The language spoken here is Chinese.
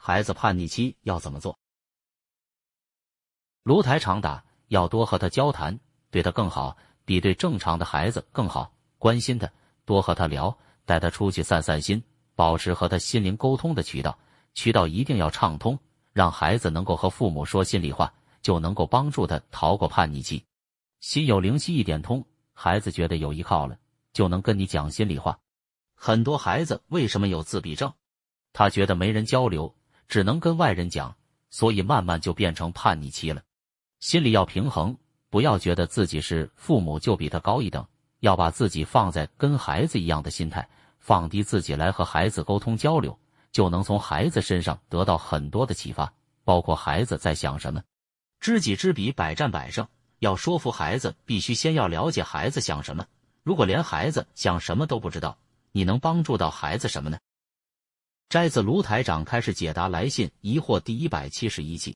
孩子叛逆期要怎么做？卢台长答：要多和他交谈，对他更好，比对正常的孩子更好，关心他，多和他聊，带他出去散散心，保持和他心灵沟通的渠道一定要畅通，让孩子能够和父母说心里话，就能够帮助他逃过叛逆期。心有灵犀一点通，孩子觉得有依靠了，就能跟你讲心里话。很多孩子为什么有自闭症？他觉得没人交流，只能跟外人讲，所以慢慢就变成叛逆期了。心里要平衡，不要觉得自己是父母就比他高一等，要把自己放在跟孩子一样的心态，放低自己来和孩子沟通交流，就能从孩子身上得到很多的启发，包括孩子在想什么。知己知彼，百战百胜。要说服孩子，必须先要了解孩子想什么。如果连孩子想什么都不知道，你能帮助到孩子什么呢？摘自卢台长开始解答来信疑惑第171期。